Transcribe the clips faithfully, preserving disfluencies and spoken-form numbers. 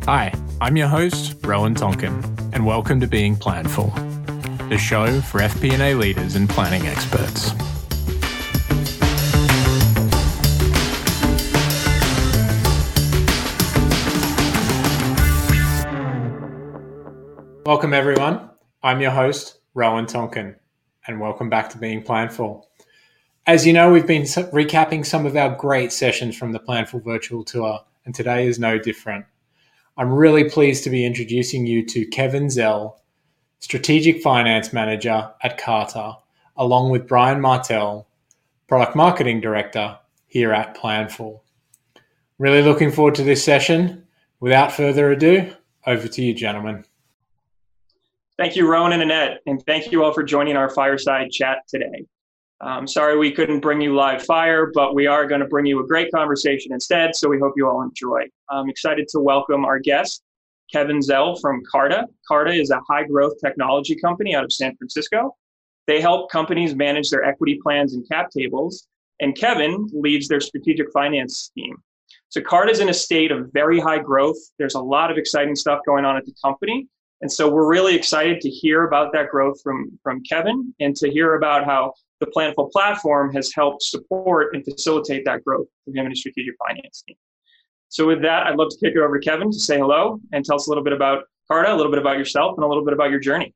Hi, I'm your host, Rowan Tonkin, and welcome to Being Planful, the show for F P and A leaders and planning experts. Welcome everyone, I'm your host, Rowan Tonkin, and welcome back to Being Planful. As you know, we've been recapping some of our great sessions from the Planful Virtual Tour, and today is no different. I'm really pleased to be introducing you to Kevin Zell, Strategic Finance Manager at Carta, along with Brian Martell, Product Marketing Director here at Planful. Really looking forward to this session. Without further ado, over to you, gentlemen. Thank you, Rowan and Annette, and thank you all for joining our fireside chat today. Um, sorry we couldn't bring you live fire, but we are going to bring you a great conversation instead, so we hope you all enjoy. I'm excited to welcome our guest, Kevin Zell from Carta. Carta is a high-growth technology company out of San Francisco. They help companies manage their equity plans and cap tables, and Kevin leads their strategic finance team. So Carta is in a state of very high growth. There's a lot of exciting stuff going on at the company, and so we're really excited to hear about that growth from, from Kevin and to hear about how the Planful platform has helped support and facilitate that growth for him and his strategic finance team. So with that, I'd love to kick it over to Kevin to say hello and tell us a little bit about Carta, a little bit about yourself, and a little bit about your journey.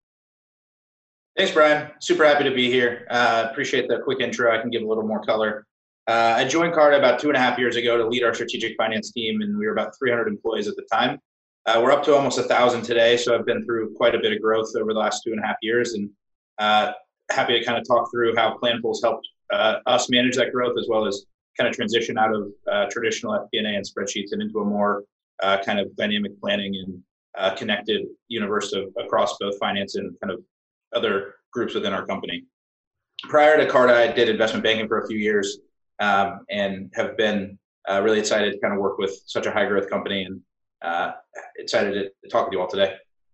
Thanks, Brian. Super happy to be here. Uh, appreciate the quick intro. I can give a little more color. Uh, I joined Carta about two and a half years ago to lead our strategic finance team, and we were about three hundred employees at the time. Uh, we're up to almost a thousand today, so I've been through quite a bit of growth over the last two and a half years, and uh, happy to kind of talk through how Planful's helped uh, us manage that growth, as well as kind of transition out of uh, traditional F P and A and spreadsheets and into a more uh, kind of dynamic planning and uh, connected universe of across both finance and kind of other groups within our company. Prior to Carta, I did investment banking for a few years um, and have been uh, really excited to kind of work with such a high growth company, and uh, excited to talk with you all today.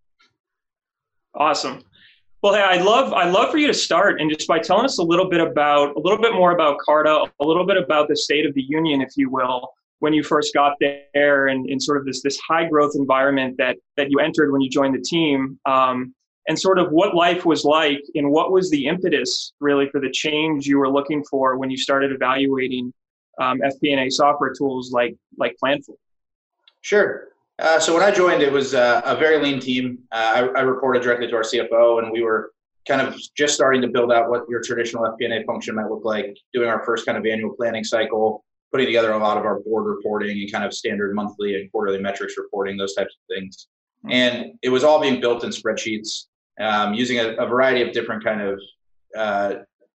Awesome. Well, hey, I'd love, I'd love for you to start and just by telling us a little bit about, a little bit more about Carta, a little bit about the state of the union, if you will, when you first got there and in sort of this, this high growth environment that, that you entered when you joined the team, um, and sort of what life was like and what was the impetus really for the change you were looking for when you started evaluating um, F P and A software tools like, like Planful. Sure. Uh, so when I joined, it was uh, a very lean team. Uh, I, I reported directly to our C F O, and we were kind of just starting to build out what your traditional F P and A function might look like, doing our first kind of annual planning cycle, putting together a lot of our board reporting and kind of standard monthly and quarterly metrics reporting, those types of things. Mm-hmm. And it was all being built in spreadsheets, um, using a, a variety of different kind of uh,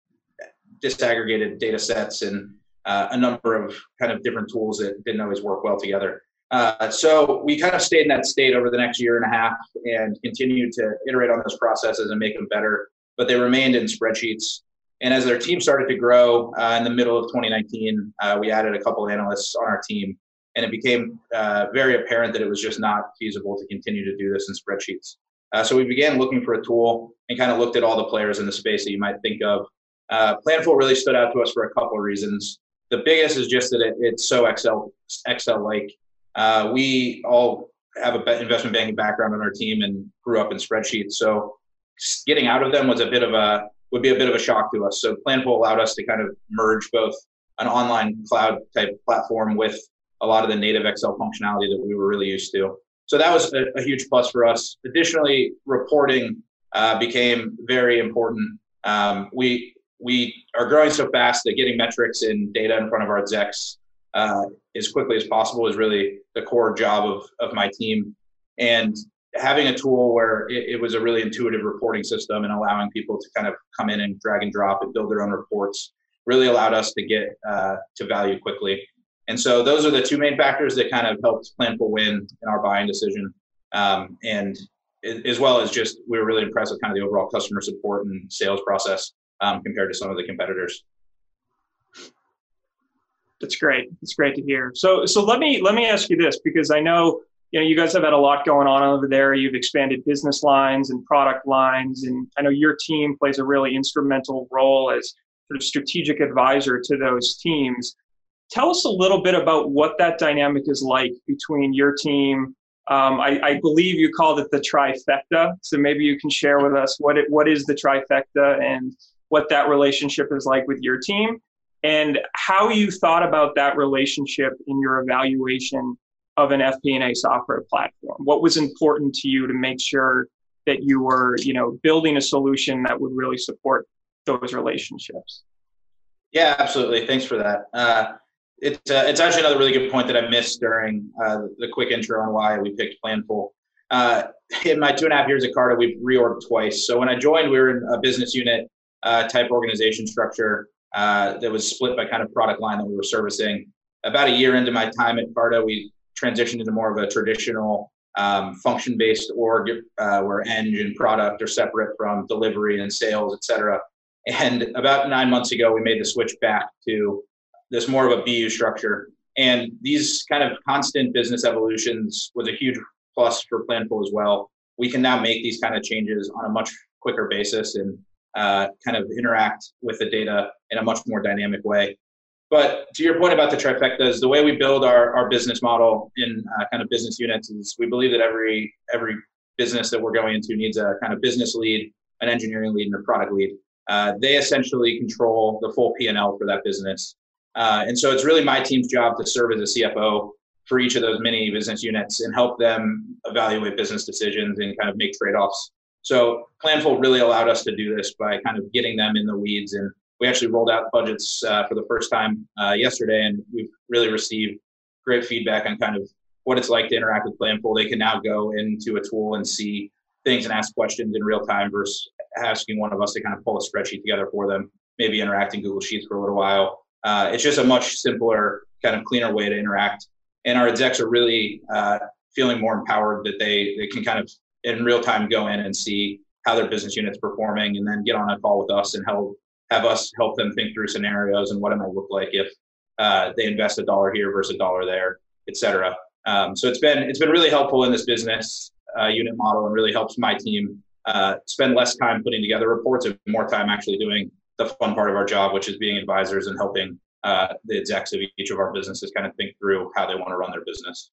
disaggregated data sets and uh, a number of kind of different tools that didn't always work well together. Uh, so we kind of stayed in that state over the next year and a half and continued to iterate on those processes and make them better, but they remained in spreadsheets. And as their team started to grow uh, in the middle of twenty nineteen, uh, we added a couple of analysts on our team, and it became uh, very apparent that it was just not feasible to continue to do this in spreadsheets. Uh, so we began looking for a tool and kind of looked at all the players in the space that you might think of. Uh, Planful really stood out to us for a couple of reasons. The biggest is just that it, it's so Excel, Excel-like. Uh, we all have an investment banking background on our team and grew up in spreadsheets. So getting out of them was a bit of a, would be a bit of a shock to us. So Planful allowed us to kind of merge both an online cloud type platform with a lot of the native Excel functionality that we were really used to. So that was a, a huge plus for us. Additionally, reporting uh, became very important. Um, we, we are growing so fast that getting metrics and data in front of our execs Uh, as quickly as possible is really the core job of, of my team. And having a tool where it, it was a really intuitive reporting system and allowing people to kind of come in and drag and drop and build their own reports really allowed us to get uh, to value quickly. And so those are the two main factors that kind of helped Planful win in our buying decision. Um, and as well as just, we were really impressed with kind of the overall customer support and sales process um, compared to some of the competitors. That's great. It's great to hear. So, so let me let me ask you this, because I know you know you guys have had a lot going on over there. You've expanded business lines and product lines, and I know your team plays a really instrumental role as sort of strategic advisor to those teams. Tell us a little bit about what that dynamic is like between your team Um, I, I believe you called it the trifecta. So maybe you can share with us what it, what is the trifecta and what that relationship is like with your team, and how you thought about that relationship in your evaluation of an F P and A software platform. What was important to you to make sure that you were, you know, building a solution that would really support those relationships? Yeah, absolutely. Thanks for that. Uh, it's uh, it's actually another really good point that I missed during uh, the quick intro on why we picked Planful. Uh, in my two and a half years at Carta, we've reorged twice. So when I joined, we were in a business unit uh, type organization structure uh, that was split by kind of product line that we were servicing. About a year into my time at Carta, we transitioned into more of a traditional um, function-based org uh, where eng and product are separate from delivery and sales, et cetera. And about nine months ago, we made the switch back to this more of a B U structure. And these kind of constant business evolutions was a huge plus for Planful as well. We can now make these kind of changes on a much quicker basis and uh, kind of interact with the data in a much more dynamic way. But to your point about the trifectas, the way we build our, our business model in uh, kind of business units is we believe that every every business that we're going into needs a kind of business lead, an engineering lead, and a product lead. Uh, they essentially control the full P and L for that business. Uh, and so it's really my team's job to serve as a C F O for each of those mini business units and help them evaluate business decisions and kind of make trade-offs. So Planful really allowed us to do this by kind of getting them in the weeds. And we actually rolled out budgets uh, for the first time uh, yesterday, and we've really received great feedback on kind of what it's like to interact with Planful. They can now go into a tool and see things and ask questions in real time versus asking one of us to kind of pull a spreadsheet together for them, maybe interact in Google Sheets for a little while. Uh, it's just a much simpler, kind of cleaner way to interact. And our execs are really uh, feeling more empowered that they they can kind of in real time go in and see how their business unit's performing and then get on a call with us and help have us help them think through scenarios and what it might look like if uh, they invest a dollar here versus a dollar there, et cetera. Um, so it's been it's been really helpful in this business uh, unit model and really helps my team uh, spend less time putting together reports and more time actually doing the fun part of our job, which is being advisors and helping uh, the execs of each of our businesses kind of think through how they want to run their business.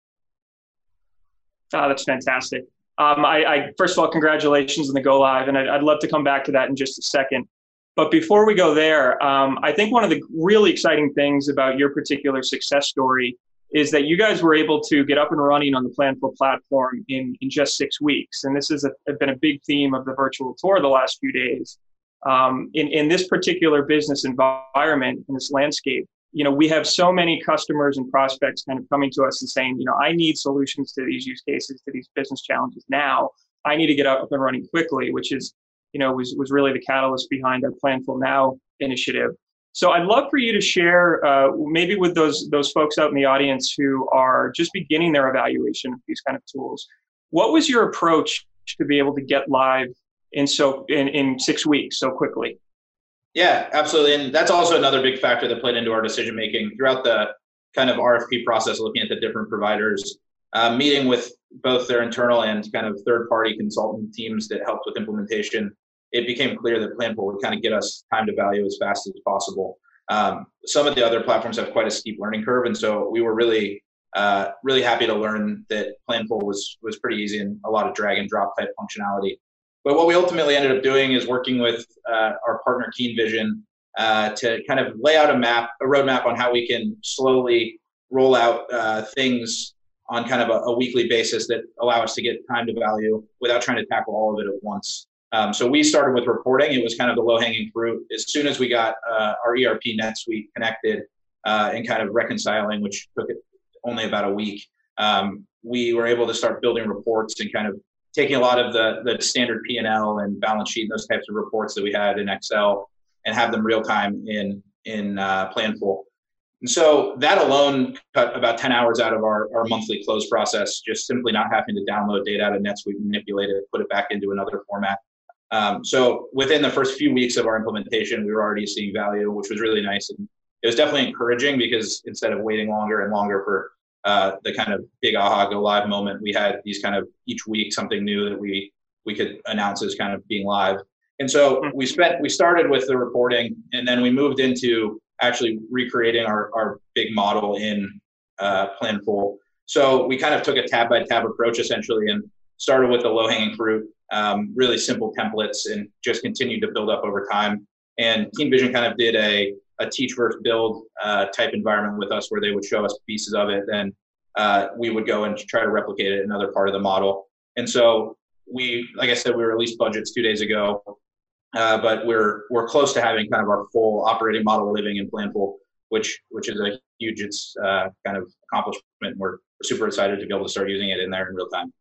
Oh, that's fantastic. Um, I, I first of all, congratulations on the go live, and I'd, I'd love to come back to that in just a second. But before we go there, um, I think one of the really exciting things about your particular success story is that you guys were able to get up and running on the Planful platform in, in just six weeks. And this has a, been a big theme of the virtual tour the last few days. Um, in, in this particular business environment, in this landscape, you know, we have so many customers and prospects kind of coming to us and saying, you know, I need solutions to these use cases, to these business challenges now. I need to get up and running quickly, which is, you know, was, was really the catalyst behind our Planful Now initiative. So I'd love for you to share uh, maybe with those those folks out in the audience who are just beginning their evaluation of these kind of tools. What was your approach to be able to get live in so in, in six weeks so quickly? Yeah, absolutely. And that's also another big factor that played into our decision making throughout the kind of R F P process, looking at the different providers, uh, meeting with both their internal and kind of third party consultant teams that helped with implementation. It became clear that Planful would kind of get us time to value as fast as possible. Um, some of the other platforms have quite a steep learning curve, and so we were really, uh, really happy to learn that Planful was was pretty easy and a lot of drag and drop type functionality. But what we ultimately ended up doing is working with uh, our partner Keen Vision uh, to kind of lay out a map, a roadmap on how we can slowly roll out uh, things on kind of a, a weekly basis that allow us to get time to value without trying to tackle all of it at once. Um, so we started with reporting. It was kind of the low-hanging fruit. As soon as we got uh, our E R P NetSuite connected uh, and kind of reconciling, which took it only about a week, um, we were able to start building reports and kind of taking a lot of the, the standard P and L and balance sheet and those types of reports that we had in Excel and have them real-time in, in uh, Planful. And so that alone cut about ten hours out of our, our monthly close process, just simply not having to download data out of NetSuite, manipulate it, put it back into another format. Um, so within the first few weeks of our implementation, we were already seeing value, which was really nice. And it was definitely encouraging because instead of waiting longer and longer for uh, the kind of big aha go live moment, we had these kind of each week something new that we we could announce as kind of being live. And so we spent we started with the reporting, and then we moved into actually recreating our, our big model in uh, Planful. So we kind of took a tab by tab approach essentially and started with the low hanging fruit, um, really simple templates, and just continued to build up over time. And Team Vision kind of did a, a teach versus build uh, type environment with us where they would show us pieces of it. Then uh, we would go and try to replicate it in another part of the model. And so we, like I said, we released budgets two days ago, uh, but we're we're close to having kind of our full operating model living in Planful, which which is a huge it's uh, kind of accomplishment. We're, we're super excited to be able to start using it in there in real time.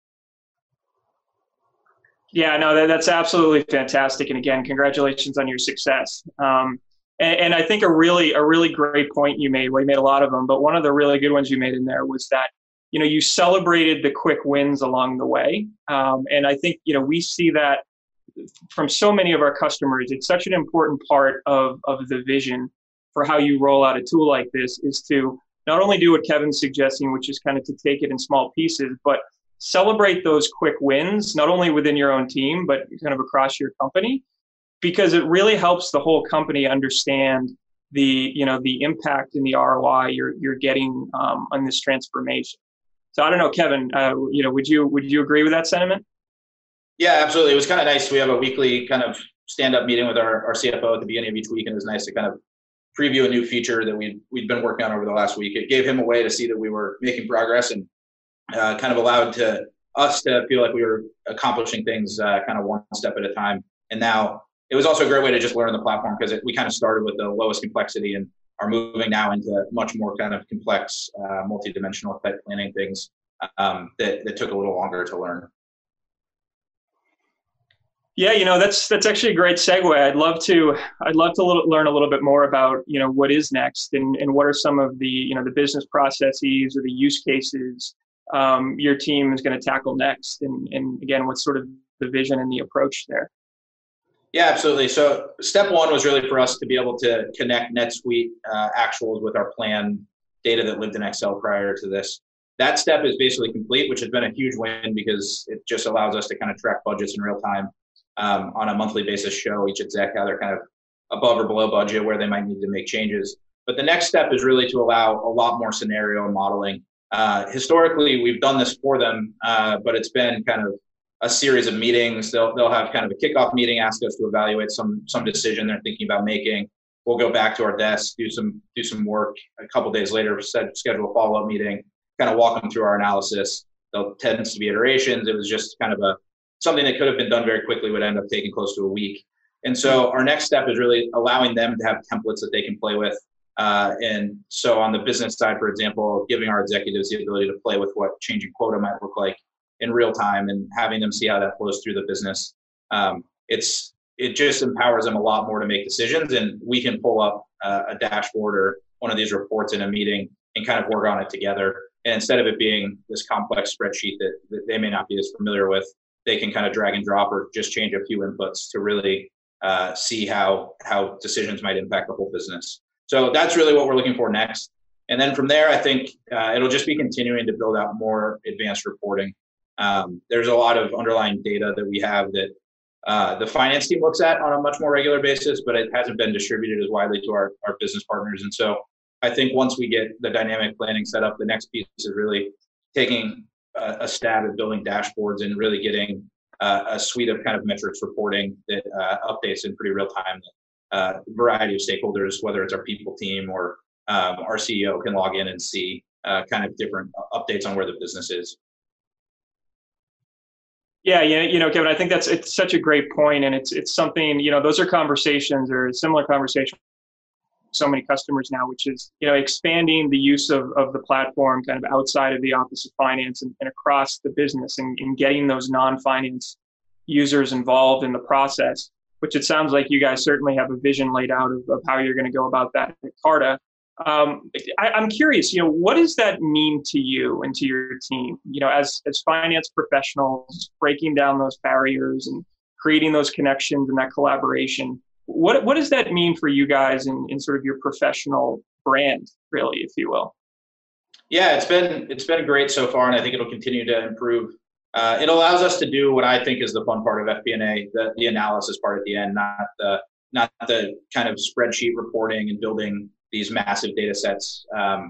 Yeah, no, that, that's absolutely fantastic. And again, congratulations on your success. Um, and, and I think a really, a really great point you made, well, you made a lot of them, but one of the really good ones you made in there was that, you know, you celebrated the quick wins along the way. Um, and I think, you know, we see that from so many of our customers. It's such an important part of, of the vision for how you roll out a tool like this, is to not only do what Kevin's suggesting, which is kind of to take it in small pieces, but celebrate those quick wins, not only within your own team, but kind of across your company, because it really helps the whole company understand the, you know, the impact and the R O I you're you're getting um, on this transformation. So I don't know, Kevin, uh, you know, would you would you agree with that sentiment? Yeah, absolutely. It was kind of nice. We have a weekly kind of stand-up meeting with our, our C F O at the beginning of each week, and it was nice to kind of preview a new feature that we'd we'd been working on over the last week. It gave him a way to see that we were making progress, and Uh, kind of allowed to us to feel like we were accomplishing things uh, kind of one step at a time. And now it was also a great way to just learn the platform, because we kind of started with the lowest complexity and are moving now into much more kind of complex, uh, multi-dimensional type planning things um, that, that took a little longer to learn. Yeah, you know, that's that's actually a great segue. I'd love to I'd love to little, learn a little bit more about, you know, what is next, and, and what are some of the, you know, the business processes or the use cases um, your team is going to tackle next, and, and again, what's sort of the vision and the approach there? Yeah, absolutely. So step one was really for us to be able to connect NetSuite uh, actuals with our plan data that lived in Excel prior to this. That step is basically complete, which has been a huge win, because it just allows us to kind of track budgets in real time um, on a monthly basis, show each exec how they're kind of above or below budget, where they might need to make changes. But the next step is really to allow a lot more scenario modeling. Uh, historically, we've done this for them, uh, but it's been kind of a series of meetings. They'll they'll have kind of a kickoff meeting, ask us to evaluate some some decision they're thinking about making. We'll go back to our desk, do some do some work. A couple days later, set, schedule a follow up meeting, kind of walk them through our analysis. There tends to be iterations. It was just kind of a something that could have been done very quickly, would end up taking close to a week. And so our next step is really allowing them to have templates that they can play with. Uh, and so on the business side, for example, giving our executives the ability to play with what changing quota might look like in real time, and having them see how that flows through the business. Um, it's it just empowers them a lot more to make decisions, and we can pull up uh, a dashboard or one of these reports in a meeting and kind of work on it together. And instead of it being this complex spreadsheet that, that they may not be as familiar with, they can kind of drag and drop or just change a few inputs to really uh, see how how decisions might impact the whole business. So that's really what we're looking for next. And then from there, I think uh, it'll just be continuing to build out more advanced reporting. Um, there's a lot of underlying data that we have that uh, the finance team looks at on a much more regular basis, but it hasn't been distributed as widely to our, our business partners. And so I think once we get the dynamic planning set up, the next piece is really taking a, a stab at building dashboards and really getting uh, a suite of kind of metrics reporting that uh, updates in pretty real time. Uh, variety of stakeholders, whether it's our people team or um, our C E O, can log in and see uh, kind of different updates on where the business is. Yeah, you know, you know, Kevin, I think that's it's such a great point, and it's it's something, you know, those are conversations or similar conversations with so many customers now, which is, you know, expanding the use of, of the platform kind of outside of the Office of Finance and, and across the business, and, and getting those non-finance users involved in the process, which it sounds like you guys certainly have a vision laid out of, of how you're going to go about that at Carta. Um, I, I'm curious, you know, what does that mean to you and to your team? You know, as as finance professionals, breaking down those barriers and creating those connections and that collaboration. What what does that mean for you guys in, in sort of your professional brand, really, if you will? Yeah, it's been it's been great so far, and I think it'll continue to improve. Uh, it allows us to do what I think is the fun part of F P and A, the, the analysis part at the end, not the not the kind of spreadsheet reporting and building these massive data sets. Um,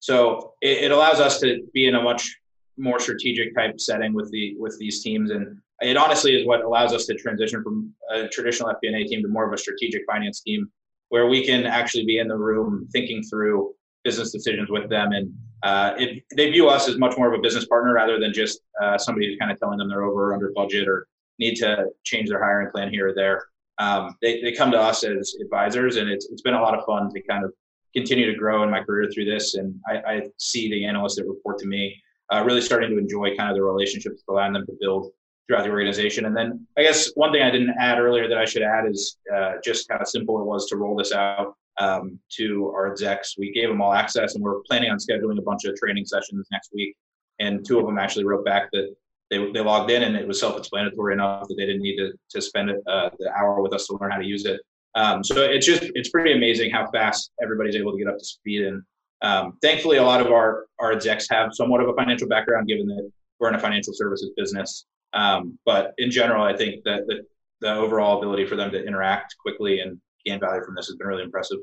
So it, it allows us to be in a much more strategic type setting with the with these teams, and it honestly is what allows us to transition from a traditional F P and A team to more of a strategic finance team, where we can actually be in the room thinking through business decisions with them, and uh, it, they view us as much more of a business partner rather than just uh, somebody who's kind of telling them they're over or under budget or need to change their hiring plan here or there. Um, they, they come to us as advisors, and it's it's been a lot of fun to kind of continue to grow in my career through this. And I, I see the analysts that report to me uh, really starting to enjoy kind of the relationships, allowing them to build throughout the organization. And then I guess one thing I didn't add earlier that I should add is uh, just how simple it was to roll this out um, to our execs. We gave them all access, and we're planning on scheduling a bunch of training sessions next week. And two of them actually wrote back that they, they logged in and it was self-explanatory enough that they didn't need to, to spend uh, the hour with us to learn how to use it. Um, so it's just, it's pretty amazing how fast everybody's able to get up to speed. And um, thankfully, a lot of our, our execs have somewhat of a financial background, given that we're in a financial services business. Um, but in general, I think that the, the overall ability for them to interact quickly and gain value from this has been really impressive.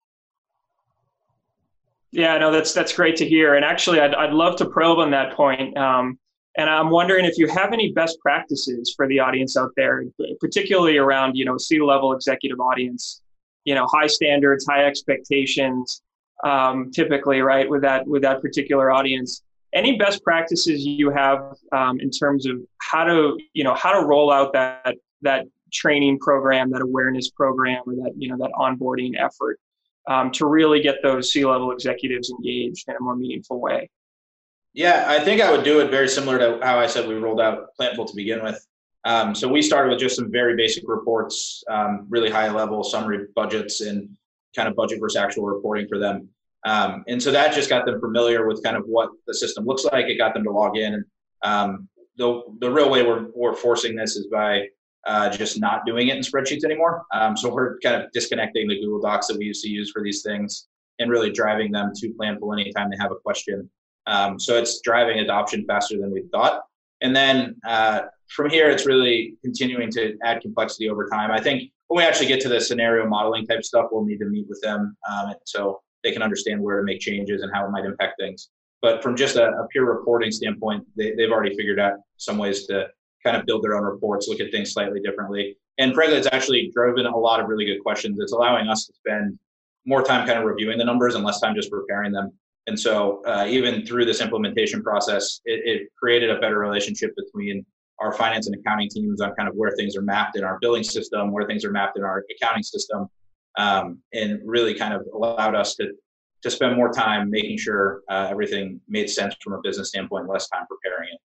Yeah, no, that's that's great to hear. And actually, I'd I'd love to probe on that point. Um, and I'm wondering if you have any best practices for the audience out there, particularly around, you know, C-level executive audience, you know, high standards, high expectations, um, typically, right, with that with that particular audience. Any best practices you have um, in terms of how to, you know, how to roll out that that training program, that awareness program, or that, you know, that onboarding effort um, to really get those C-level executives engaged in a more meaningful way? Yeah, I think I would do it very similar to how I said we rolled out Planful to begin with. Um, so we started with just some very basic reports, um, really high level summary budgets and kind of budget versus actual reporting for them. Um, and so that just got them familiar with kind of what the system looks like. It got them to log in. And um, the, the real way we're, we're forcing this is by uh, just not doing it in spreadsheets anymore. Um, so we're kind of disconnecting the Google Docs that we used to use for these things and really driving them to Planful anytime they have a question. Um, so it's driving adoption faster than we thought. And then uh, from here, it's really continuing to add complexity over time. I think when we actually get to the scenario modeling type stuff, we'll need to meet with them um, so they can understand where to make changes and how it might impact things. But from just a, a pure reporting standpoint, they, they've already figured out some ways to kind of build their own reports, look at things slightly differently. And frankly, it's actually driven a lot of really good questions. It's allowing us to spend more time kind of reviewing the numbers and less time just preparing them. And so uh, even through this implementation process, it, it created a better relationship between our finance and accounting teams on kind of where things are mapped in our billing system, where things are mapped in our accounting system, um, and really kind of allowed us to to spend more time making sure uh, everything made sense from a business standpoint, less time preparing it.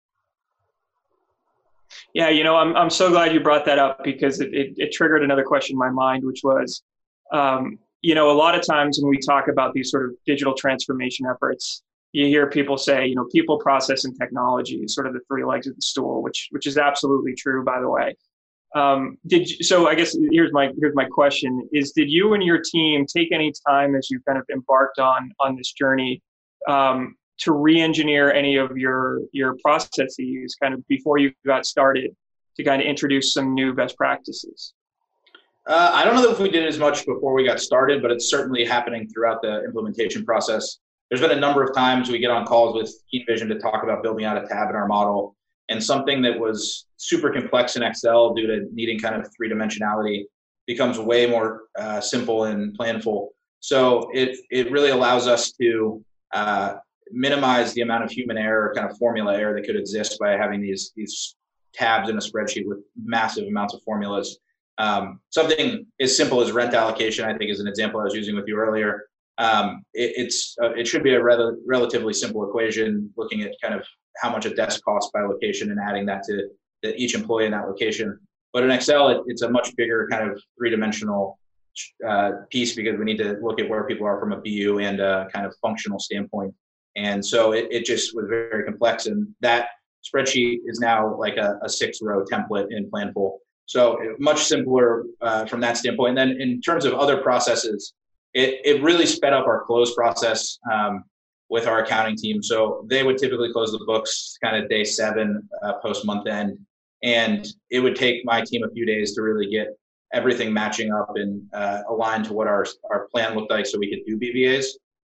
Yeah, you know, I'm I'm so glad you brought that up, because it, it, it triggered another question in my mind, which was, um, you know, a lot of times when we talk about these sort of digital transformation efforts, you hear people say, you know, people, process, and technology is sort of the three legs of the stool, which which is absolutely true, by the way. Um, did you, so I guess here's my here's my question: is did you and your team take any time as you kind of embarked on on this journey um, to re-engineer any of your your processes kind of before you got started to kind of introduce some new best practices? Uh, I don't know if we did as much before we got started, but it's certainly happening throughout the implementation process. There's been a number of times we get on calls with Keen Vision to talk about building out a tab in our model, and something that was super complex in Excel due to needing kind of three dimensionality becomes way more uh, simple in Planful. So it it really allows us to uh, minimize the amount of human error, kind of formula error that could exist by having these these tabs in a spreadsheet with massive amounts of formulas. Um, something as simple as rent allocation, I think, is an example I was using with you earlier. Um, it, it's uh, it should be a rel- relatively simple equation, looking at kind of how much a desk costs by location and adding that to, to each employee in that location. But in Excel, it, it's a much bigger kind of three-dimensional uh, piece, because we need to look at where people are from a B U and a kind of functional standpoint. And so it, it just was very, very complex. And that spreadsheet is now like a, a six-row template in Planful. So much simpler uh, from that standpoint. And then in terms of other processes, it, it really sped up our close process um, with our accounting team. So they would typically close the books kind of day seven uh, post month end. And it would take my team a few days to really get everything matching up and uh, aligned to what our, our plan looked like so we could do B V As.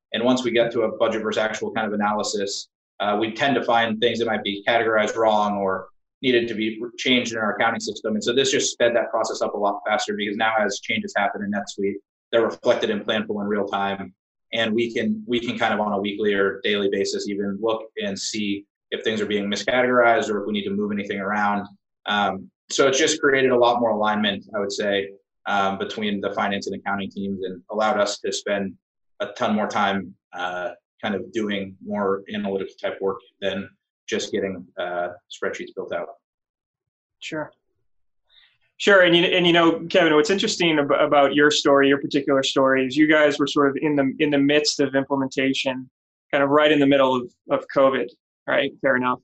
And once we get to a budget versus actual kind of analysis, uh, we tend to find things that might be categorized wrong or needed to be changed in our accounting system. And so this just sped that process up a lot faster, because now as changes happen in NetSuite, they're reflected in Planful in real time. And we can we can kind of on a weekly or daily basis even look and see if things are being miscategorized or if we need to move anything around. Um, so it's just created a lot more alignment, I would say, um, between the finance and accounting teams, and allowed us to spend a ton more time uh, kind of doing more analytical type work than just getting uh, spreadsheets built out. Sure. Sure. And you, and you know, Kevin, what's interesting ab- about your story, your particular story, is you guys were sort of in the in the midst of implementation, kind of right in the middle of, of COVID, right? Fair enough.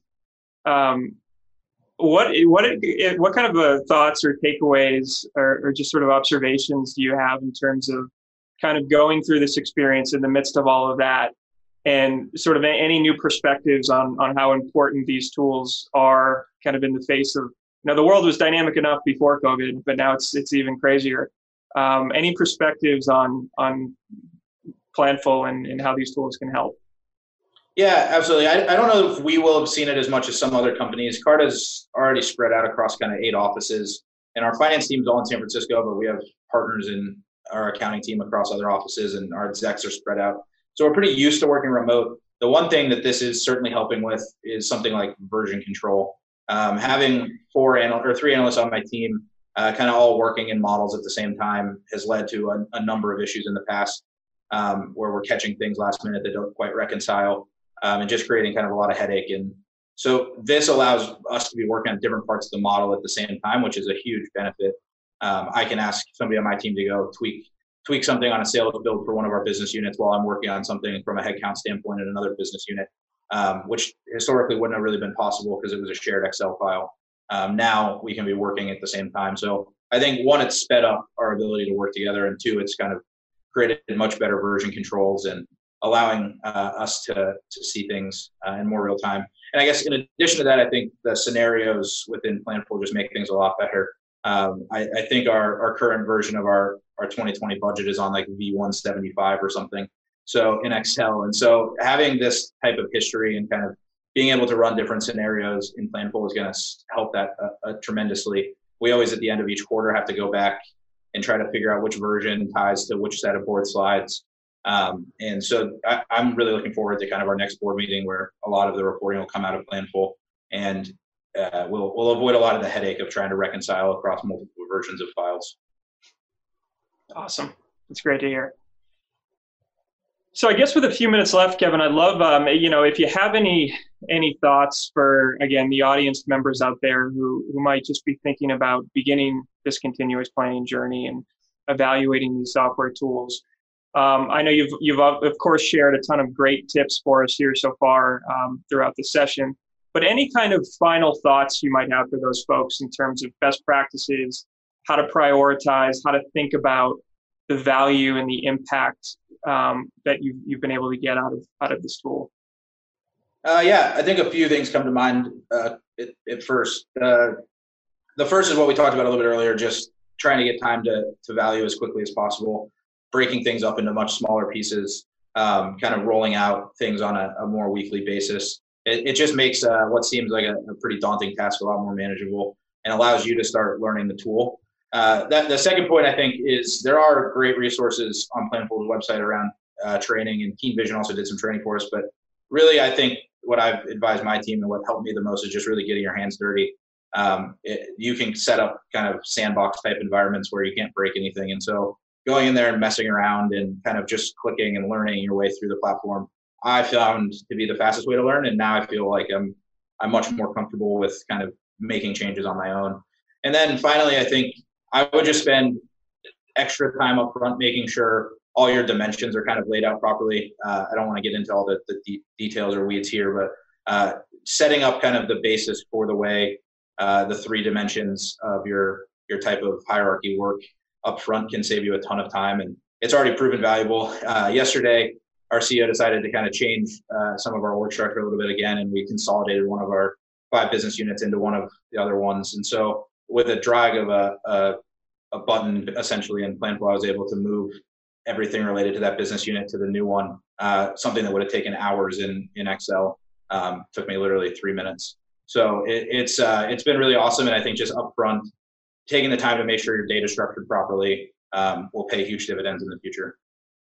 Um, what what what kind of uh, thoughts or takeaways or, or just sort of observations do you have in terms of kind of going through this experience in the midst of all of that, and sort of any new perspectives on on how important these tools are kind of in the face of, you know, the world was dynamic enough before COVID, but now it's it's even crazier. Um, any perspectives on on Planful and, and how these tools can help? Yeah, absolutely. I, I don't know if we will have seen it as much as some other companies. Carta's already spread out across kind of eight offices, and our finance team's all in San Francisco, but we have partners in our accounting team across other offices, and our execs are spread out. So we're pretty used to working remote. The one thing that this is certainly helping with is something like version control. Um, having four anal- or three analysts on my team, uh, kind of all working in models at the same time, has led to a, a number of issues in the past, um, where we're catching things last minute that don't quite reconcile, um, and just creating kind of a lot of headache. And so this allows us to be working on different parts of the model at the same time, which is a huge benefit. Um, I can ask somebody on my team to go tweak tweak something on a sales build for one of our business units while I'm working on something from a headcount standpoint in another business unit. Um, which historically wouldn't have really been possible because it was a shared Excel file. Um, now we can be working at the same time. So I think, one, it's sped up our ability to work together, and two, it's kind of created much better version controls and allowing uh, us to to see things uh, in more real time. And I guess in addition to that, I think the scenarios within Planful just make things a lot better. Um, I, I think our, our current version of our, our twenty twenty budget is on like V one seventy-five or something. So in Excel. And so having this type of history and kind of being able to run different scenarios in Planful is going to help that uh, uh, tremendously. We always, at the end of each quarter, have to go back and try to figure out which version ties to which set of board slides. Um, and so I, I'm really looking forward to kind of our next board meeting, where a lot of the reporting will come out of Planful, and uh, we'll, we'll avoid a lot of the headache of trying to reconcile across multiple versions of files. Awesome. That's great to hear. So I guess with a few minutes left, Kevin, I'd love, um, you know, if you have any any thoughts for, again, the audience members out there who, who might just be thinking about beginning this continuous planning journey and evaluating these software tools. Um, I know you've, you've of course shared a ton of great tips for us here so far um, throughout the session, but any kind of final thoughts you might have for those folks in terms of best practices, how to prioritize, how to think about the value and the impact um, that you've, you've been able to get out of out of this tool? Uh, yeah, I think a few things come to mind uh, at, at first. Uh, the first is what we talked about a little bit earlier, just trying to get time to, to value as quickly as possible, breaking things up into much smaller pieces, um, kind of rolling out things on a, a more weekly basis. It, it just makes uh, what seems like a, a pretty daunting task a lot more manageable, and allows you to start learning the tool. Uh, that the second point, I think, is there are great resources on Planful's website around uh, training, and Keen Vision also did some training for us. But really, I think what I've advised my team and what helped me the most is just really getting your hands dirty. Um, it, you can set up kind of sandbox type environments where you can't break anything. And so going in there and messing around and kind of just clicking and learning your way through the platform, I found to be the fastest way to learn. And now I feel like I'm I'm much more comfortable with kind of making changes on my own. And then finally, I think I would just spend extra time up front making sure all your dimensions are kind of laid out properly. Uh, I don't want to get into all the, the de- details or weeds here, but uh, setting up kind of the basis for the way uh, the three dimensions of your your type of hierarchy work up front can save you a ton of time. And it's already proven valuable. Uh, yesterday, our C E O decided to kind of change uh, some of our work structure a little bit again, and we consolidated one of our five business units into one of the other ones. And so with a drag of a, a, a button, essentially in Planful, I was able to move everything related to that business unit to the new one uh, something that would have taken hours in, in Excel. Um, took me literally three minutes. So it, it's uh, it's been really awesome. And I think just upfront, taking the time to make sure your data is structured properly um, will pay huge dividends in the future.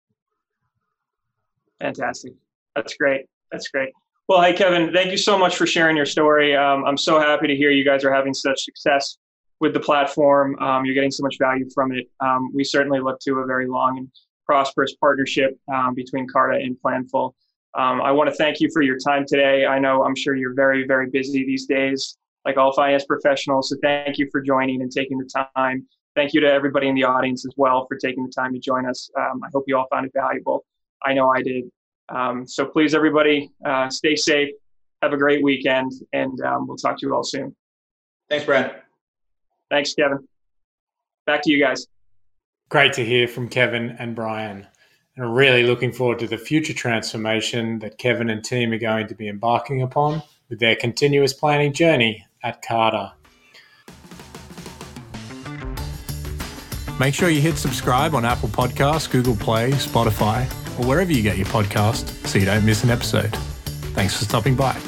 Fantastic. That's great. That's great. Well, hey, Kevin, thank you so much for sharing your story. Um, I'm so happy to hear you guys are having such success with the platform. Um, you're getting so much value from it. Um, we certainly look to a very long and prosperous partnership um, between Carta and Planful. Um, I want to thank you for your time today. I know I'm sure you're very, very busy these days, like all finance professionals. So thank you for joining and taking the time. Thank you to everybody in the audience as well for taking the time to join us. Um, I hope you all found it valuable. I know I did. Um, so please, everybody, uh, stay safe. Have a great weekend, and um, we'll talk to you all soon. Thanks, Brad. Thanks, Kevin. Back to you guys. Great to hear from Kevin and Brian. And I'm really looking forward to the future transformation that Kevin and team are going to be embarking upon with their continuous planning journey at Carta. Make sure you hit subscribe on Apple Podcasts, Google Play, Spotify, or wherever you get your podcast so you don't miss an episode. Thanks for stopping by.